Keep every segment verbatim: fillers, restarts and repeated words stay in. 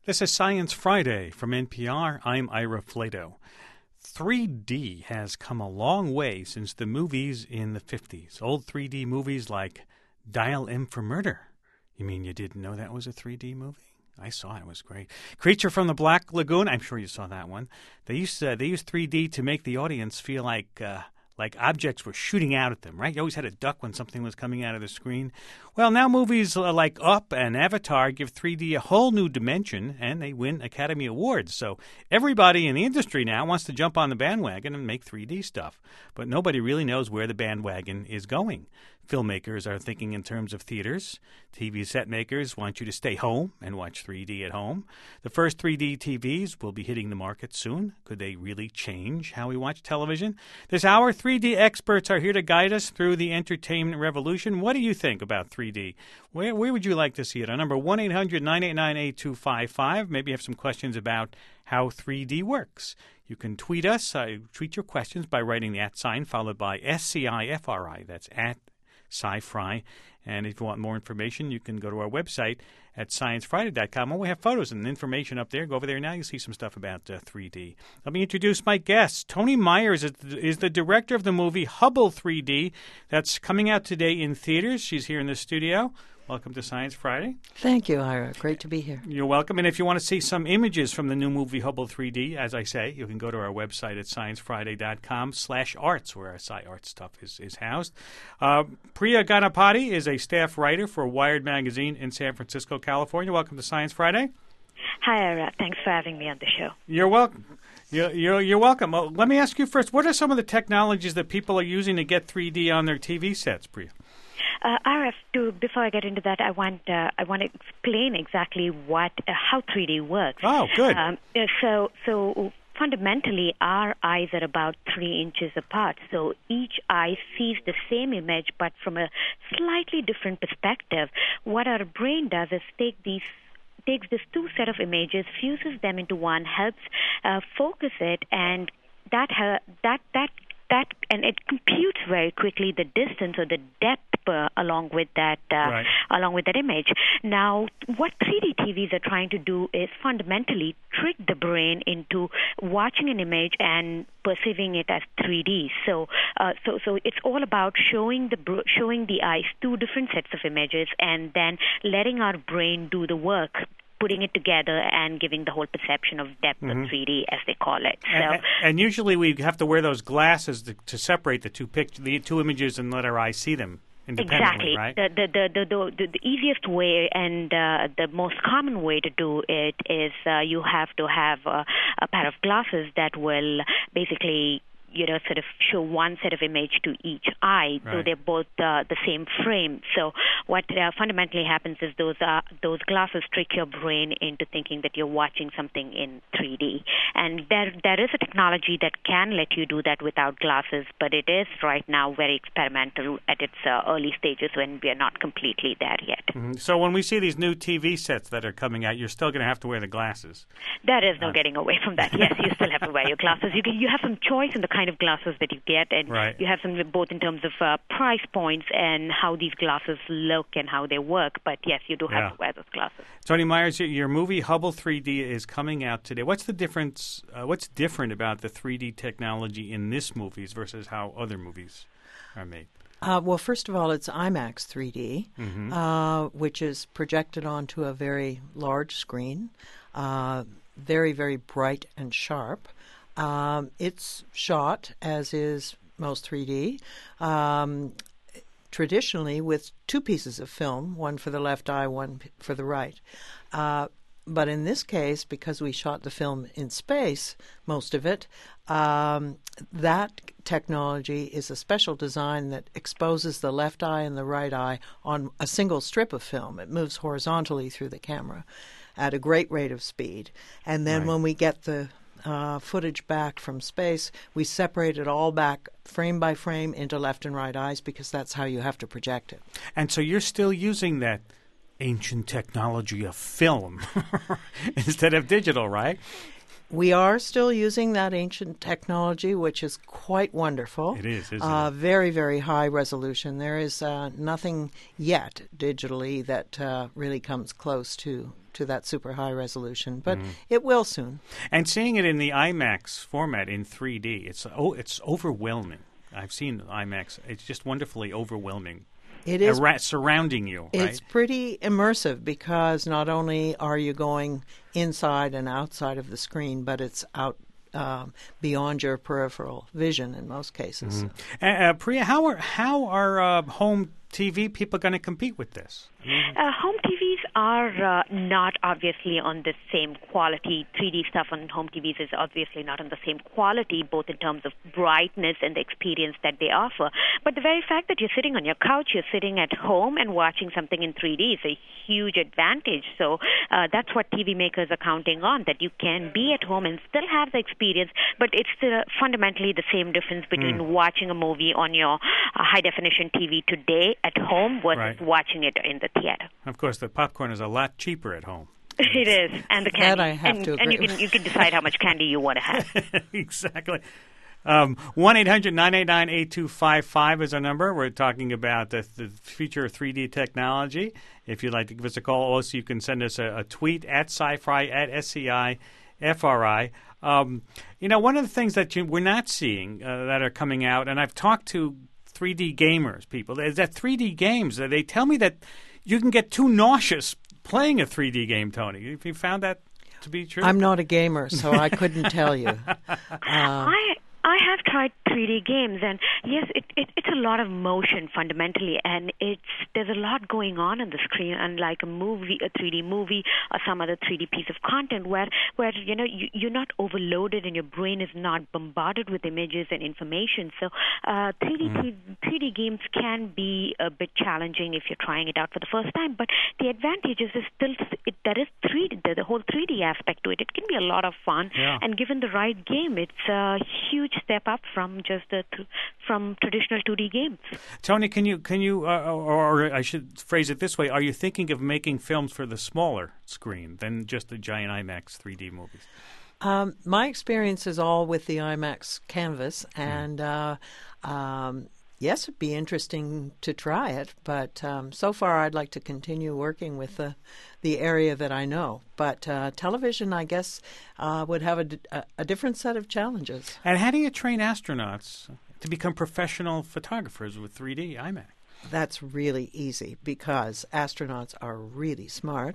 This is Science Friday from N P R. I'm Ira Flato. three D has come a long way since the movies in the fifties. Old three D movies like Dial M for Murder. You mean you didn't know that was a three D movie? I saw it. It was great. Creature from the Black Lagoon. I'm sure you saw that one. They used uh, they used three D to make the audience feel like uh, like objects were shooting out at them, right? You always had a duck when something was coming out of the screen. Well, now movies like Up and Avatar give three D a whole new dimension, and they win Academy Awards. So everybody in the industry now wants to jump on the bandwagon and make three D stuff. But nobody really knows where the bandwagon is going. Filmmakers are thinking in terms of theaters. T V set makers want you to stay home and watch three D at home. The first three D T Vs will be hitting the market soon. Could they really change how we watch television? This hour, three D experts are here to guide us through the entertainment revolution. What do you think about three D? Where, where would you like to see it? Our number, one eight hundred nine eight nine eight two five five. Maybe you have some questions about how three D works. You can tweet us. Uh, tweet your questions by writing the at sign followed by S C I F R I. That's at Sci-Fri. And if you want more information, you can go to our website at science friday dot com. Oh, we have photos and information up there. Go over there now. You'll see some stuff about uh, three D. Let me introduce my guest. Toni Myers is, is the director of the movie Hubble three D. That's coming out today in theaters. She's here in the studio. Welcome to Science Friday. Thank you, Ira. Great to be here. You're welcome. And if you want to see some images from the new movie Hubble three D, as I say, you can go to our website at science friday dot com slash arts, where our sci-art stuff is, is housed. Uh, Priya Ganapati is a staff writer for Wired Magazine in San Francisco, California. Welcome to Science Friday. Hi, Ira. Thanks for having me on the show. You're welcome. You're, you're, you're welcome. Well, let me ask you first, what are some of the technologies that people are using to get three D on their T V sets, Priya? Uh, R F, to, before I get into that, I want uh, I want to explain exactly what uh, how three D works. Oh, good. Um, uh, so so fundamentally, our eyes are about three inches apart. So each eye sees the same image, but from a slightly different perspective. What our brain does is take these takes this two set of images, fuses them into one, helps uh, focus it, and that ha- that that. That, and it computes very quickly the distance or the depth uh, along with that uh, right. along with that image. Now, what three D T Vs are trying to do is fundamentally trick the brain into watching an image and perceiving it as three D. So, uh, so, so it's all about showing the br- showing the eyes two different sets of images and then letting our brain do the work, putting it together and giving the whole perception of depth mm-hmm. of three D, as they call it. So, and, and usually we have to wear those glasses to, to separate the two pict- the two images and let our eyes see them independently, exactly. right? The, the, the, the, the, the easiest way and uh, the most common way to do it is uh, you have to have uh, a pair of glasses that will basically you know, sort of show one set of image to each eye, right. so they're both uh, the same frame. So what uh, fundamentally happens is those uh, those glasses trick your brain into thinking that you're watching something in three D. And there there is a technology that can let you do that without glasses, but it is right now very experimental at its uh, early stages when we are not completely there yet. Mm-hmm. So when we see these new T V sets that are coming out, you're still going to have to wear the glasses. There is no uh, getting away from that. Yes, you still have to wear your glasses. You can, you have some choice in the kind of glasses that you get, and right. you have some both in terms of uh, price points and how these glasses look and how they work. But yes, you do have yeah. to wear those glasses. Toni Myers, your movie Hubble three D is coming out today. What's the difference? Uh, what's different about the three D technology in this movie versus how other movies are made? Uh, well, first of all, it's IMAX three D, mm-hmm. uh, which is projected onto a very large screen, uh, very, very bright and sharp. Um, it's shot, as is most three D, um, traditionally with two pieces of film, one for the left eye, one p- for the right. Uh, but in this case, because we shot the film in space, most of it, um, that technology is a special design that exposes the left eye and the right eye on a single strip of film. It moves horizontally through the camera at a great rate of speed. And then right. when we get the Uh, footage back from space, we separate it all back frame by frame into left and right eyes because that's how you have to project it. And so you're still using that ancient technology of film instead of digital, right? We are still using that ancient technology, which is quite wonderful. It is, isn't uh, it? Very, very high resolution. There is uh, nothing yet digitally that uh, really comes close to to that super high resolution, but Mm. it will soon. And seeing it in the IMAX format in three D, it's oh, it's overwhelming. I've seen IMAX. It's just wonderfully overwhelming. It is. Ara- surrounding you, right? It's pretty immersive because not only are you going inside and outside of the screen, but it's out um, beyond your peripheral vision in most cases. Mm-hmm. Uh, uh, Priya, how are how are uh, home T V people going to compete with this? Uh, home T Vs are uh, not obviously on the same quality. three D stuff on home T Vs is obviously not on the same quality, both in terms of brightness and the experience that they offer. But the very fact that you're sitting on your couch, you're sitting at home and watching something in three D is a huge advantage. So uh, that's what T V makers are counting on, that you can be at home and still have the experience, but it's the, fundamentally the same difference between mm. watching a movie on your uh, high-definition T V today at home versus right. watching it in the theater. Of course, the popcorn is a lot cheaper at home. It is, and the candy. That I have and, to agree and you can you can decide how much candy you want to have. Exactly. Um, one eight hundred nine eight nine eight two five five is our number. We're talking about the, the future of three D technology. If you'd like to give us a call, also you can send us a, a tweet at sci-fi at S C I F R I. Um, you know, one of the things that you, we're not seeing uh, that are coming out, and I've talked to three D gamers, people, is that three D games, they tell me that you can get too nauseous playing a three D game, Tony. Have you found that to be true? I'm not a gamer, so I couldn't tell you. Uh, I I have tried three D games, and yes, it, it it's a lot of motion fundamentally, and it's there's a lot going on on the screen, unlike a movie, a three D movie, or some other three D piece of content, where where you know you, you're not overloaded and your brain is not bombarded with images and information. So uh, three D mm. three D games can be a bit challenging if you're trying it out for the first time, but the advantages is still it, there is three D, the, the whole three D aspect to it. It can be a lot of fun, yeah. and given the right game, it's a huge step up from just the th- from traditional two D games. Tony, can you can you uh, or, or I should phrase it this way: are you thinking of making films for the smaller screen than just the giant IMAX three D movies? Um, my experience is all with the IMAX canvas, and uh, um, yes, it'd be interesting to try it. But um, so far, I'd like to continue working with the the area that I know. But uh, television, I guess, uh, would have a, a, a different set of challenges. And how do you train astronauts to become professional photographers with three D IMAX? That's really easy because astronauts are really smart,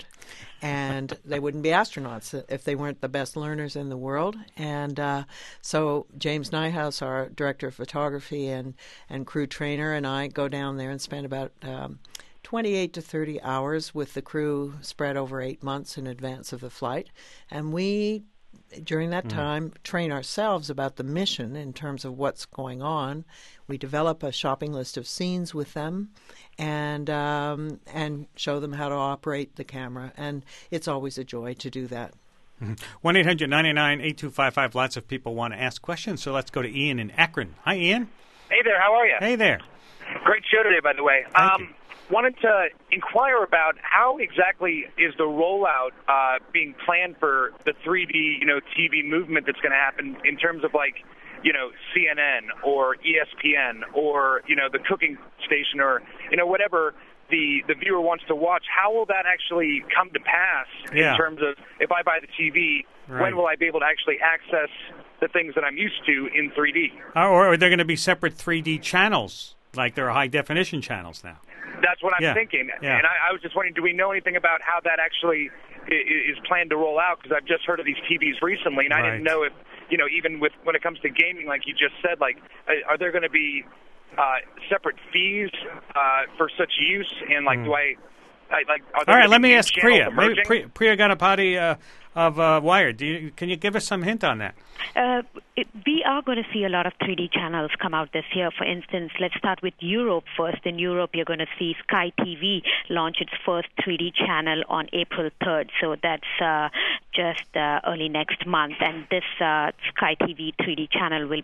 and they wouldn't be astronauts if they weren't the best learners in the world. And uh, so James Nyhouse, our director of photography and, and crew trainer, and I go down there and spend about um, twenty-eight to thirty hours with the crew spread over eight months in advance of the flight. And we, during that time, mm. train ourselves about the mission in terms of what's going on. We develop a shopping list of scenes with them and um, and show them how to operate the camera. And it's always a joy to do that. one eight hundred nine nine eight two five five. Lots of people want to ask questions, so let's go to Ian in Akron. Hi, Ian. Hey there, how are you? Hey there. Great show today, by the way. Thank um, you. Wanted to inquire about how exactly is the rollout uh, being planned for the three D, you know, T V movement that's going to happen in terms of like, you know, C N N or E S P N or, you know, the cooking station or, you know, whatever the, the viewer wants to watch. How will that actually come to pass yeah. in terms of if I buy the T V, right. when will I be able to actually access the things that I'm used to in three D? Or are there going to be separate three D channels like there are high-definition channels now? That's what I'm yeah. thinking. Yeah. And I, I was just wondering, do we know anything about how that actually is, is planned to roll out? Because I've just heard of these T Vs recently, and right. I didn't know if, you know, even with when it comes to gaming, like you just said, like, are there going to be uh, separate fees uh, for such use? And, like, mm. do I, I like, are there All right, let me ask Priya. Maybe Priya, Priya Ganapati uh, of uh, Wired. Do you, can you give us some hint on that? Uh, it, we are going to see a lot of three D channels come out this year. For instance, let's start with Europe first. In Europe, you're going to see Sky T V launch its first three D channel on April third. So that's uh, just uh, early next month. And this uh, Sky T V three D channel will be a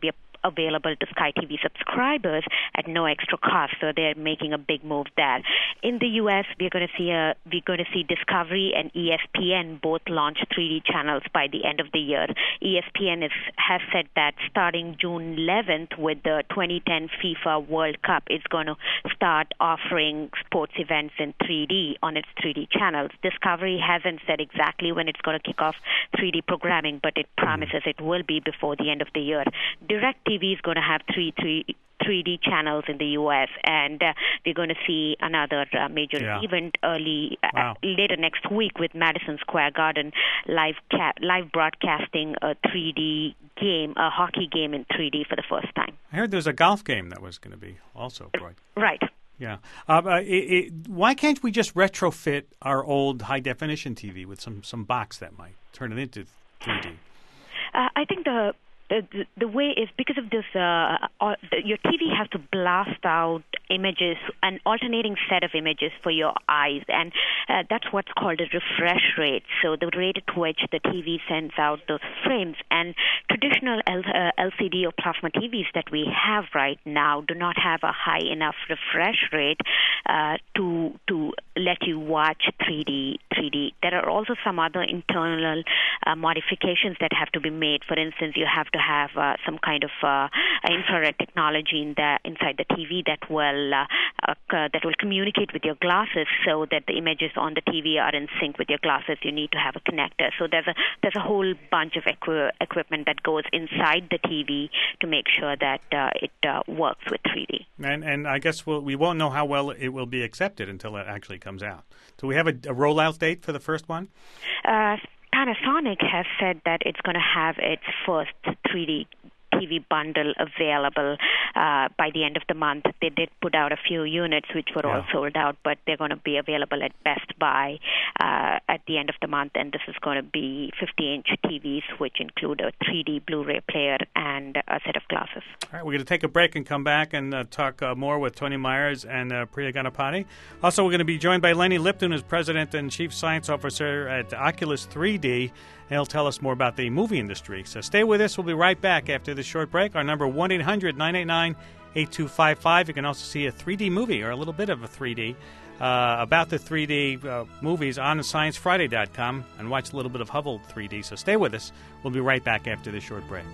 available to Sky T V subscribers at no extra cost. So they're making a big move there. In the U S, we're going to see a we're going to see Discovery and E S P N both launch three D channels by the end of the year. E S P N is, has said that starting June eleventh with the twenty ten FIFA World Cup, it's going to start offering sports events in three D on its three D channels. Discovery hasn't said exactly when it's going to kick off three D programming, but it promises it will be before the end of the year. DirecTV is going to have three, three, three D channels in the U S, and uh, we're going to see another uh, major yeah. event early wow. uh, later next week with Madison Square Garden live ca- live broadcasting a three D game, a hockey game in three D for the first time. I heard there's a golf game that was going to be also broad. Right. Yeah. Uh, uh, it, it, why can't we just retrofit our old high-definition T V with some, some box that might turn it into three D? Uh, I think the The, the way is because of this, uh, uh, your T V has to blast out images, an alternating set of images for your eyes, and uh, that's what's called a refresh rate. So the rate at which the T V sends out those frames. And traditional L- uh, L C D or plasma T Vs that we have right now do not have a high enough refresh rate uh, to to let you watch three D. three D. There are also some other internal uh, modifications that have to be made. For instance, you have to have uh, some kind of uh, infrared technology in the inside the T V that will uh, uh, that will communicate with your glasses, so that the images on the T V are in sync with your glasses. You need to have a connector. So there's a there's a whole bunch of equi- equipment that goes inside the T V to make sure that uh, it uh, works with three D. And and I guess we'll, we won't know how well it will be accepted until it actually comes out. Do we have a, a rollout date for the first one? Uh, Panasonic has said that it's going to have its first three D T V bundle available uh, by the end of the month. They did put out a few units which were yeah. all sold out, but they're going to be available at Best Buy uh, at the end of the month, and this is going to be fifty-inch T Vs, which include a three D Blu-ray player and a set of glasses. All right, we're going to take a break and come back and uh, talk uh, more with Tony Myers and uh, Priya Ganapathy. Also, we're going to be joined by Lenny Lipton, who's President and Chief Science Officer at Oculus three D. He'll tell us more about the movie industry. So stay with us. We'll be right back after this short break. Our number, one eight hundred nine eight nine eight two five five. You can also see a three D movie, or a little bit of a three D, uh, about the three D uh, movies on science friday dot com, and watch a little bit of Hubble three D. So stay with us. We'll be right back after this short break.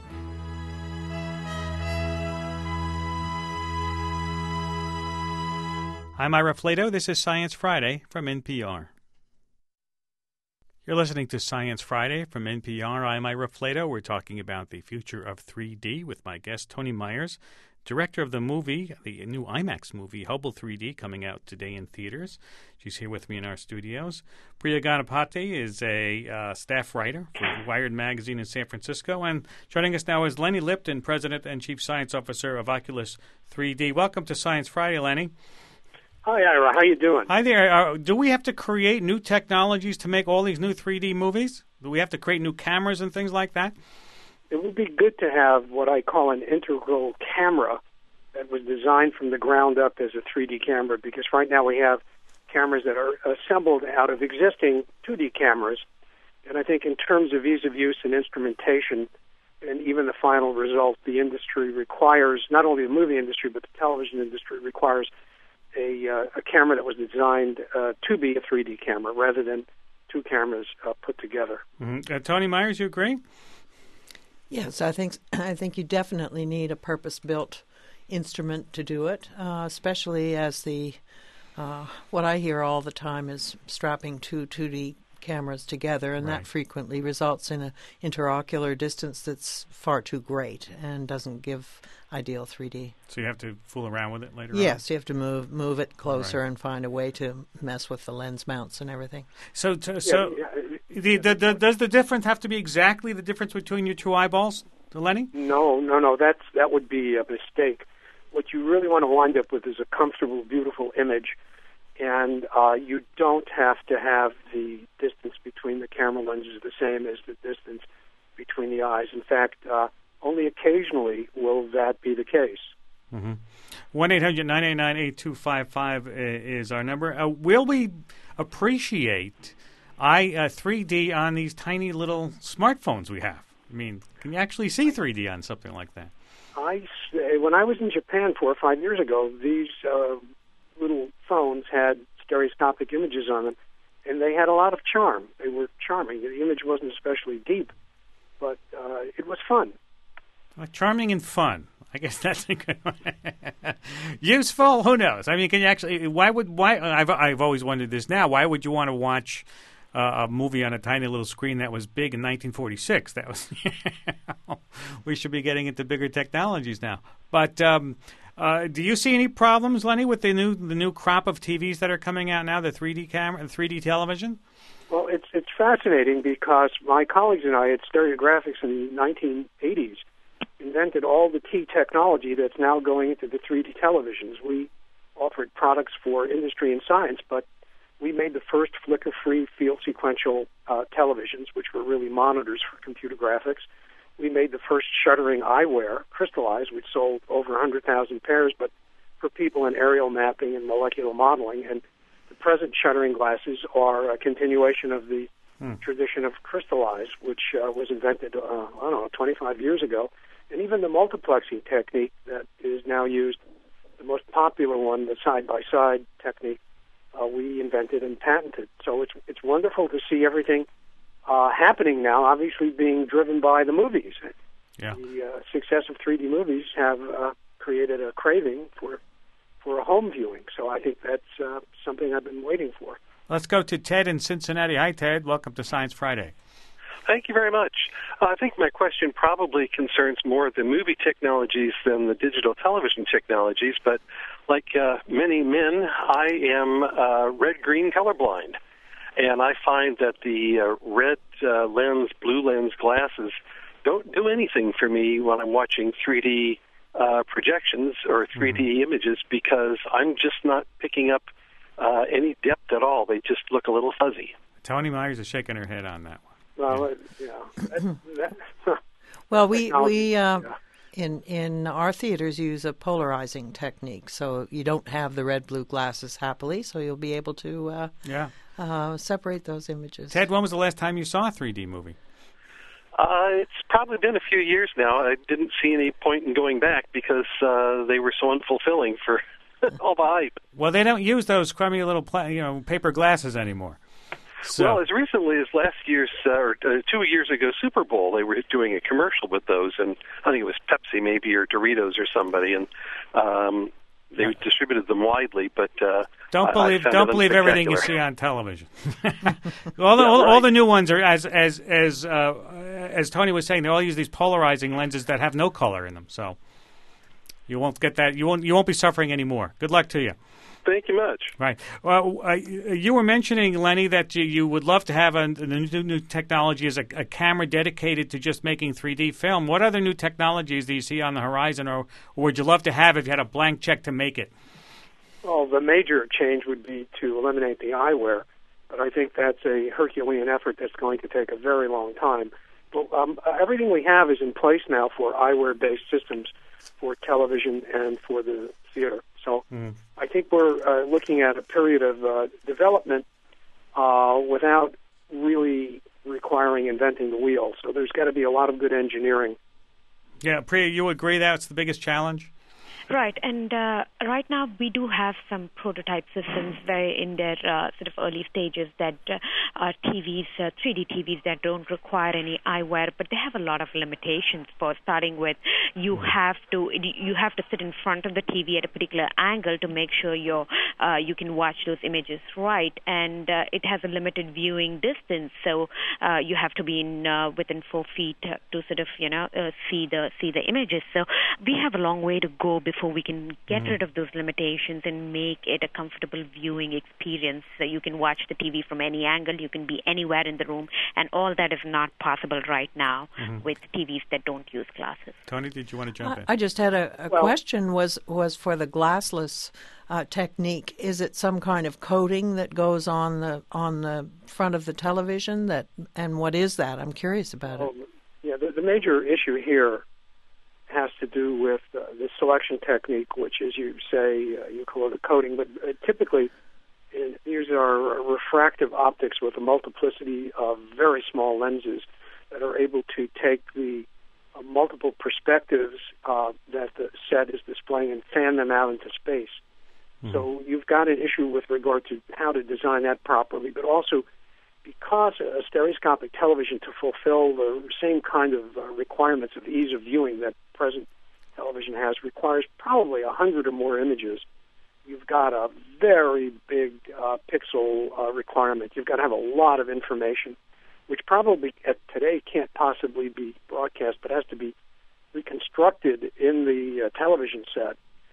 I'm Ira Flato. This is Science Friday from N P R. You're listening to Science Friday from N P R. I'm Ira Flato. We're talking about the future of three D with my guest, Tony Myers, director of the movie, the new IMAX movie, Hubble three D, coming out today in theaters. She's here with me in our studios. Priya Ganapathy is a uh, staff writer for Wired Magazine in San Francisco. And joining us now is Lenny Lipton, President and Chief Science Officer of Oculus three D. Welcome to Science Friday, Lenny. Hi, Ira. How you doing? Hi there. Uh, do we have to create new technologies to make all these new three D movies? Do we have to create new cameras and things like that? It would be good to have what I call an integral camera that was designed from the ground up as a three D camera, because right now we have cameras that are assembled out of existing two D cameras. And I think in terms of ease of use and instrumentation, and even the final result, the industry requires, not only the movie industry, but the television industry requires A, uh, a camera that was designed uh, to be a three D camera rather than two cameras uh, put together. Mm-hmm. Uh, Tony Myers, you agree? Yes, I think I think you definitely need a purpose-built instrument to do it, uh, especially as the uh, what I hear all the time is strapping two 2D cameras together, and right. that frequently results in an interocular distance that's far too great and doesn't give ideal three D. So you have to fool around with it later yes, on? Yes, you have to move move it closer right. and find a way to mess with the lens mounts and everything. So, to, so yeah, yeah. The, the, the, does the difference have to be exactly the difference between your two eyeballs, Lenny? No, no, no. That's that would be a mistake. What you really want to wind up with is a comfortable, beautiful image, and uh, you don't have to have the distance between the camera lenses the same as the distance between the eyes. In fact, uh, only occasionally will that be the case. Mm-hmm. one eight hundred nine eight nine eight two five five is our number. Uh, will we appreciate I uh, three D on these tiny little smartphones we have? I mean, can you actually see three D on something like that? I say, when I was in Japan four or five years ago, these uh, little phones had stereoscopic images on them, and they had a lot of charm. They were charming. The image wasn't especially deep, but uh, it was fun. Well, charming and fun. I guess that's a good one. Useful? Who knows? I mean, can you actually? Why would? Why? I've I've always wondered this. Now, why would you want to watch uh, a movie on a tiny little screen that was big in nineteen forty-six? That was. We should be getting into bigger technologies now. But um, uh, do you see any problems, Lenny, with the new the new crop of T Vs that are coming out now? The three D camera, three D television. Well, it's it's fascinating because my colleagues and I at Stereographics in the nineteen eighties invented all the key technology that's now going into the three D televisions. We offered products for industry and science, but we made the first flicker-free field sequential uh, televisions, which were really monitors for computer graphics. We made the first shuttering eyewear, Crystallize, which sold over one hundred thousand pairs, but for people in aerial mapping and molecular modeling. And the present shuttering glasses are a continuation of the hmm. tradition of Crystallize, which uh, was invented, uh, I don't know, twenty-five years ago. And even the multiplexing technique that is now used, the most popular one, the side-by-side technique, uh, we invented and patented. So it's it's wonderful to see everything uh, happening now, obviously being driven by the movies. Yeah. The uh, success of three D movies have uh, created a craving for for a home viewing. So I think that's uh, something I've been waiting for. Let's go to Ted in Cincinnati. Hi, Ted. Welcome to Science Friday. Thank you very much. Uh, I think my question probably concerns more the movie technologies than the digital television technologies, but like uh, many men, I am uh, red-green colorblind, and I find that the uh, red uh, lens, blue lens glasses don't do anything for me when I'm watching three D uh, projections or three D mm-hmm. images because I'm just not picking up uh, any depth at all. They just look a little fuzzy. Tony Myers is shaking her head on that one. Well, yeah. That, that, well, we we uh, yeah. in in our theaters use a polarizing technique, so you don't have the red blue glasses happily, so you'll be able to uh, yeah uh, separate those images. Ted, when was the last time you saw a three D movie? Uh, it's probably been a few years now. I didn't see any point in going back because uh, they were so unfulfilling for all the hype. Well, they don't use those crummy little pla- you know paper glasses anymore. So. Well, as recently as last year's, uh, or uh, two years ago, Super Bowl, they were doing a commercial with those, and I think it was Pepsi maybe, or Doritos or somebody, and um, they yeah. distributed them widely. But uh, don't believe I, I don't believe everything you see on television. all, the, yeah, all, right. all the new ones are as as as uh, as Tony was saying. They all use these polarizing lenses that have no color in them, so you won't get that. You won't you won't be suffering anymore. Good luck to you. Thank you much. Right. Well, uh, you were mentioning, Lenny, that you, you would love to have a, the new, new technology as a, a camera dedicated to just making three D film. What other new technologies do you see on the horizon, or, or would you love to have if you had a blank check to make it? Well, the major change would be to eliminate the eyewear, but I think that's a Herculean effort that's going to take a very long time. But um, everything we have is in place now for eyewear-based systems for television and for the theater. So mm. I think we're uh, looking at a period of uh, development uh, without really requiring inventing the wheel. So there's got to be a lot of good engineering. Yeah, Priya, you agree that's the biggest challenge? Right, and uh, right now we do have some prototype systems very in their uh, sort of early stages that uh, are T Vs, uh, three D T Vs that don't require any eyewear, but they have a lot of limitations. For starting with, you have to you have to sit in front of the T V at a particular angle to make sure you're uh, you can watch those images right, and uh, it has a limited viewing distance, so uh, you have to be in uh, within four feet to sort of you know uh, see the see the images. So we have a long way to go before we can get mm-hmm. rid of those limitations and make it a comfortable viewing experience. So you can watch the T V from any angle, you can be anywhere in the room, and all that is not possible right now mm-hmm. with T Vs that don't use glasses. Tony, did you want to jump uh, in? I just had a, a well, question was was for the glassless uh, technique. Is it some kind of coating that goes on the on the front of the television? That and what is that? I'm curious about well, it. Yeah, the, the major issue here has to do with uh, the selection technique, which, as you say, uh, you call it a coating, but uh, typically uh, these are refractive optics with a multiplicity of very small lenses that are able to take the uh, multiple perspectives uh, that the set is displaying and fan them out into space. Mm-hmm. So you've got an issue with regard to how to design that properly, but also because a stereoscopic television, to fulfill the same kind of uh, requirements of ease of viewing that present television has, requires probably a hundred or more images. You've got a very big uh, pixel uh, requirement. You've got to have a lot of information, which probably at today can't possibly be broadcast, but has to be reconstructed in the uh, television set.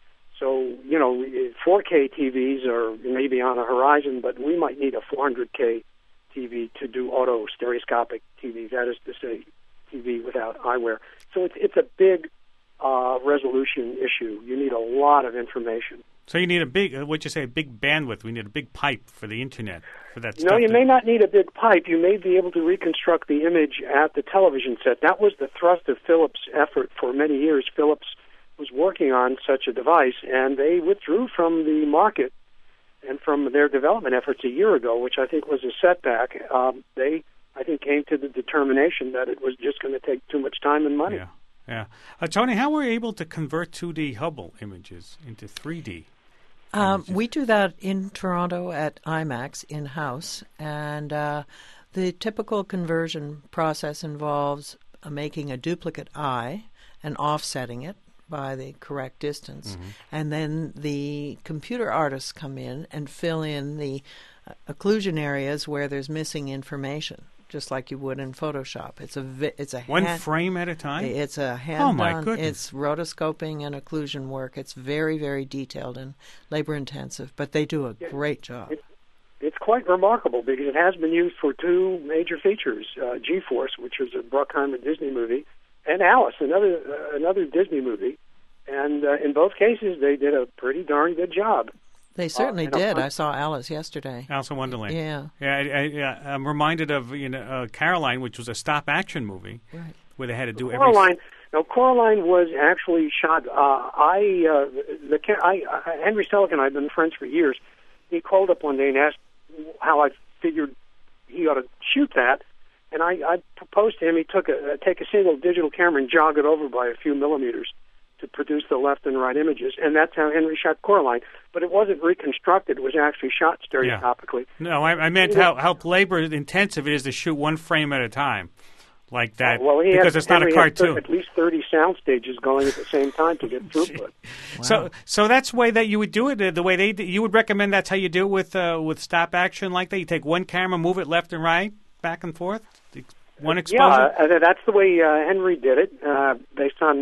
So, you know, four K T Vs are maybe on the horizon, but we might need a four hundred K T V to do auto stereoscopic T V, that is to say, T V without eyewear. So it's, it's a big uh, resolution issue. You need a lot of information. So you need a big, uh, what you say, a big bandwidth. We need a big pipe for the Internet, for that stuff. No, you to... may not need a big pipe. You may be able to reconstruct the image at the television set. That was the thrust of Philips' effort for many years. Philips was working on such a device, and they withdrew from the market and from their development efforts a year ago, which I think was a setback. Um, they, I think, came to the determination that it was just going to take too much time and money. Yeah, yeah. Uh, Tony, how were you able to convert two D Hubble images into three D? Um, we do that in Toronto at IMAX in-house, and uh, the typical conversion process involves uh, making a duplicate eye and offsetting it by the correct distance, mm-hmm. and then the computer artists come in and fill in the uh, occlusion areas where there's missing information, just like you would in Photoshop. It's a vi- it's a one hand, frame at a time. It's a hand oh my done, goodness! It's rotoscoping and occlusion work. It's very very detailed and labor intensive, but they do a yeah, great job. It, it's quite remarkable because it has been used for two major features: uh, G-Force, which was a Bruckheimer Disney movie, and Alice, another uh, another Disney movie. And uh, in both cases, they did a pretty darn good job. They certainly uh, did. A, I saw Alice yesterday. Alice in Wonderland. Yeah. Yeah, I, I, yeah I'm reminded of you know uh, Caroline, which was a stop-action movie, right. where they had to do Coraline, every... No, Coraline was actually shot. Uh, I, uh, the, I, I, Henry Selick and I have been friends for years. He called up one day and asked how I figured he ought to shoot that. And I, I proposed to him he took a, uh, take a single digital camera and jog it over by a few millimeters to produce the left and right images, and that's how Henry shot Coraline. But it wasn't reconstructed; it was actually shot stereoscopically. Yeah. No, I, I meant how, how labor-intensive it is to shoot one frame at a time, like that, uh, well, he because has, it's not Henry a cartoon. Has at least thirty sound stages going at the same time to get throughput. Wow. So, so that's the way that you would do it. The way they, you would recommend that's how you do it with uh, with stop action like that. You take one camera, move it left and right, back and forth, one exposure. Yeah, uh, that's the way uh, Henry did it, uh, based on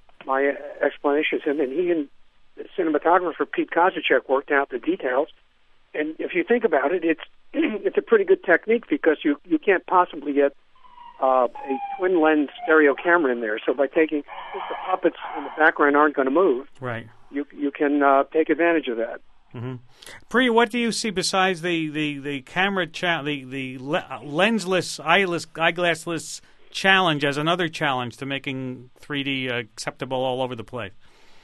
my explanations, and then he and the cinematographer Pete Kozacek worked out the details. And if you think about it, it's it's a pretty good technique because you you can't possibly get uh, a twin lens stereo camera in there. So by taking if the puppets in the background aren't going to move, right? You you can uh, take advantage of that. Mm-hmm. Priya, what do you see besides the the the camera cha- the the le- lensless, eyeless, eyeglassless challenge as another challenge to making three D uh, acceptable all over the place?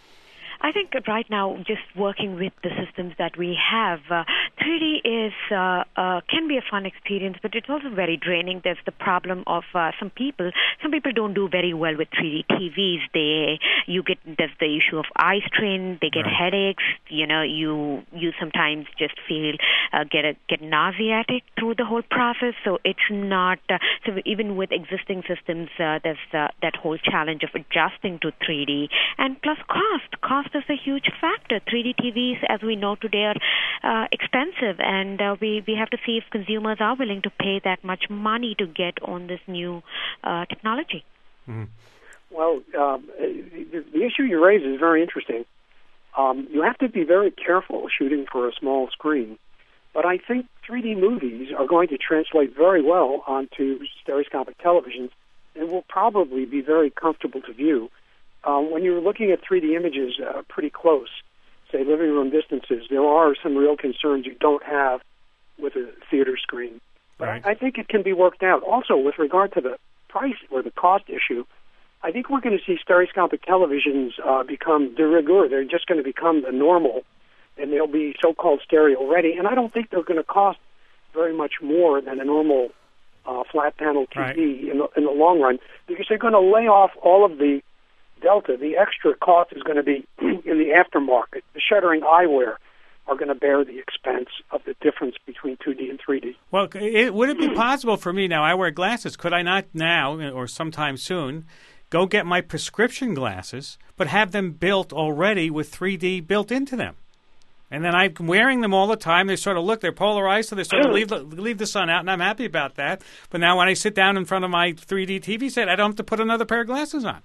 I think right now, just working with the systems that we have, uh, three D is uh, uh, can be a fun experience, but it's also very draining. There's the problem of uh, some people. Some people don't do very well with three D T Vs. They you get there's the issue of eye strain. They get right. headaches. You know, you you sometimes just feel uh, get a, get nauseatic through the whole process. So it's not uh, so even with existing systems, uh, there's uh, that whole challenge of adjusting to three D, and plus cost. Cost is a huge factor. three D T Vs, as we know today, are uh, expensive, and uh, we, we have to see if consumers are willing to pay that much money to get on this new uh, technology. Mm-hmm. Well, um, the, the issue you raise is very interesting. Um, you have to be very careful shooting for a small screen, but I think three D movies are going to translate very well onto stereoscopic televisions and will probably be very comfortable to view. Uh, when you're looking at three D images uh, pretty close, say living room distances, there are some real concerns you don't have with a theater screen. But right. I think it can be worked out. Also, with regard to the price or the cost issue, I think we're going to see stereoscopic televisions uh, become de rigueur. They're just going to become the normal, and they'll be so-called stereo ready. And I don't think they're going to cost very much more than a normal uh, flat panel T V right. in, the, in the long run, because they're going to lay off all of the delta. The extra cost is going to be in the aftermarket. The shuttering eyewear are going to bear the expense of the difference between two D and three D. Well, it, would it be possible for me now? I wear glasses. Could I not now or sometime soon go get my prescription glasses, but have them built already with three D built into them? And then I'm wearing them all the time. They sort of look, they're polarized, so they sort of leave the, leave the sun out, and I'm happy about that. But now when I sit down in front of my three D T V set, I don't have to put another pair of glasses on.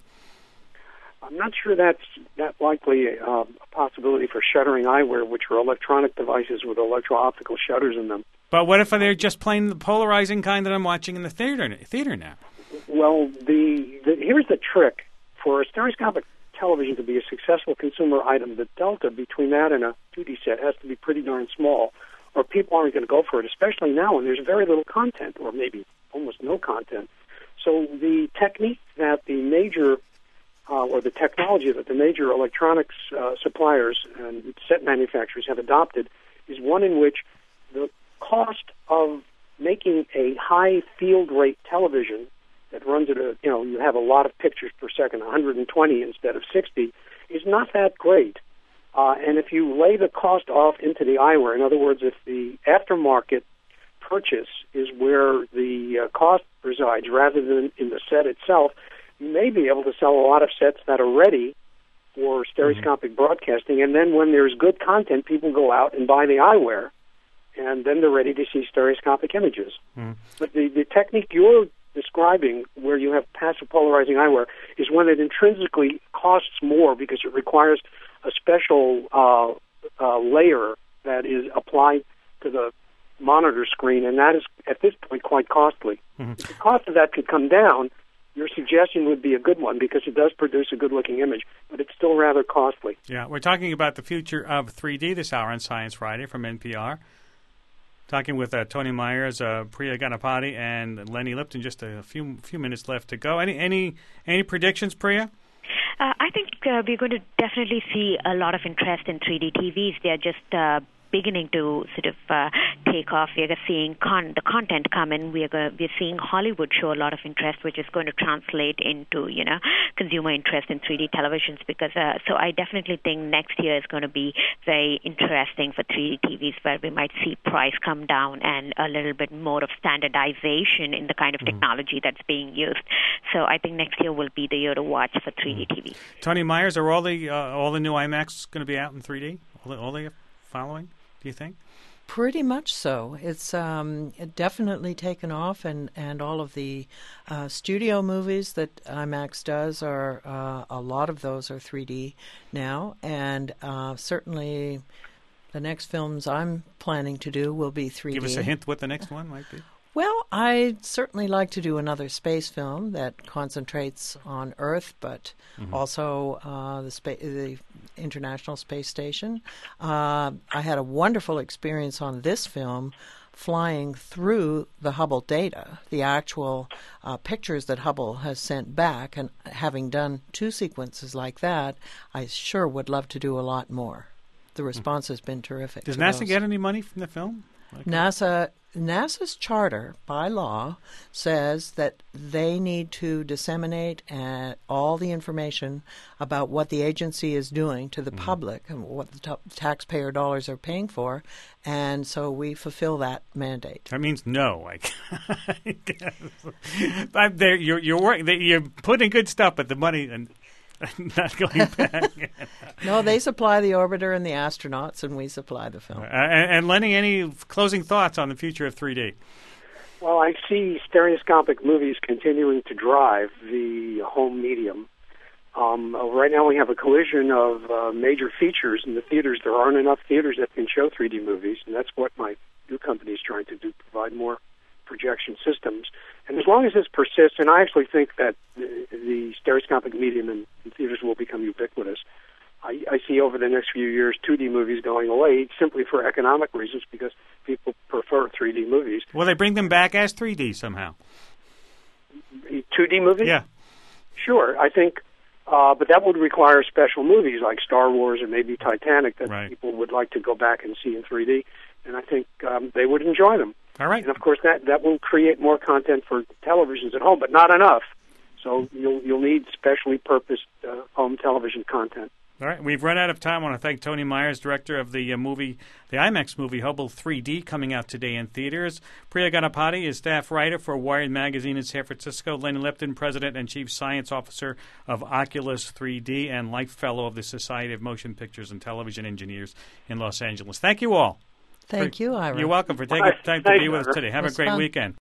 I'm not sure that's that likely uh, a possibility for shuttering eyewear, which are electronic devices with electro-optical shutters in them. But what if they're just plain the polarizing kind that I'm watching in the theater theater now? Well, the, the here's the trick. For a stereoscopic television to be a successful consumer item, the delta between that and a two D set has to be pretty darn small, or people aren't going to go for it, especially now when there's very little content, or maybe almost no content. So the technique that the major Uh, or the technology that the major electronics uh, suppliers and set manufacturers have adopted is one in which the cost of making a high field rate television that runs at a, you know, you have a lot of pictures per second, one hundred twenty instead of sixty, is not that great. Uh, and if you lay the cost off into the eyewear, in other words, if the aftermarket purchase is where the uh, cost resides rather than in the set itself, you may be able to sell a lot of sets that are ready for stereoscopic mm-hmm. broadcasting, and then when there's good content, people go out and buy the eyewear, and then they're ready to see stereoscopic images. Mm. But the, the technique you're describing, where you have passive polarizing eyewear, is one that intrinsically costs more because it requires a special uh, uh, layer that is applied to the monitor screen, and that is, at this point, quite costly. Mm-hmm. If the cost of that could come down, your suggestion would be a good one because it does produce a good-looking image, but it's still rather costly. Yeah, we're talking about the future of three D this hour on Science Friday from N P R. Talking with uh, Tony Myers, uh, Priya Ganapati, and Lenny Lipton. Just a few few minutes left to go. Any any any predictions, Priya? Uh, I think uh, we're going to definitely see a lot of interest in three D T Vs. They're just uh, beginning to sort of uh, take off. We are seeing con- the content come in. We are going to, we're seeing Hollywood show a lot of interest, which is going to translate into, you know, consumer interest in three D televisions. Because uh, so I definitely think next year is going to be very interesting for three D T Vs, where we might see price come down and a little bit more of standardization in the kind of technology that's being used. So I think next year will be the year to watch for three D T V. Tony Myers, are all the uh, all the new IMAX going to be out in three D? All the, all the following? Do you think? Pretty much so. It's um, definitely taken off, and, and all of the uh, studio movies that IMAX does are, uh, a lot of those are three D now, and uh, certainly the next films I'm planning to do will be three D. Give us a hint what the next one might be. Well, I'd certainly like to do another space film that concentrates on Earth, but mm-hmm. also uh, the, spa- the International Space Station. Uh, I had a wonderful experience on this film flying through the Hubble data, the actual uh, pictures that Hubble has sent back, and having done two sequences like that, I sure would love to do a lot more. The response mm-hmm. has been terrific. Does NASA those. get any money from the film? Like NASA... NASA's charter, by law, says that they need to disseminate uh, all the information about what the agency is doing to the mm. public and what the t- taxpayer dollars are paying for, and so we fulfill that mandate. That means no. I guess. I'm there, you're you're working. You're putting good stuff, but the money and. Not going back. No, they supply the orbiter and the astronauts, and we supply the film. Uh, and, and Lenny, any closing thoughts on the future of three D? Well, I see stereoscopic movies continuing to drive the home medium. Um, uh, right now we have a collision of uh, major features in the theaters. There aren't enough theaters that can show three D movies, and that's what my new company is trying to do, provide more projection systems. And as long as this persists, and I actually think that the, the stereoscopic medium in, in theaters will become ubiquitous, I, I see over the next few years two D movies going away simply for economic reasons because people prefer three D movies. Will they bring them back as three D somehow? two D movies? Yeah. Sure, I think, uh, but that would require special movies like Star Wars and maybe Titanic that right. people would like to go back and see in three D, and I think um, they would enjoy them. All right. And of course, that, that will create more content for televisions at home, but not enough. So you'll you'll need specially purposed uh, home television content. All right, we've run out of time. I want to thank Tony Myers, director of the uh, movie, the IMAX movie Hubble three D, coming out today in theaters. Priya Ganapati is staff writer for Wired Magazine in San Francisco. Lenny Lipton, president and chief science officer of Oculus three D, and life fellow of the Society of Motion Pictures and Television Engineers in Los Angeles. Thank you all. Thank for, you, Ira. You're welcome for taking Bye. time to Thanks, be with us Ira. today. Have It a was great fun. weekend.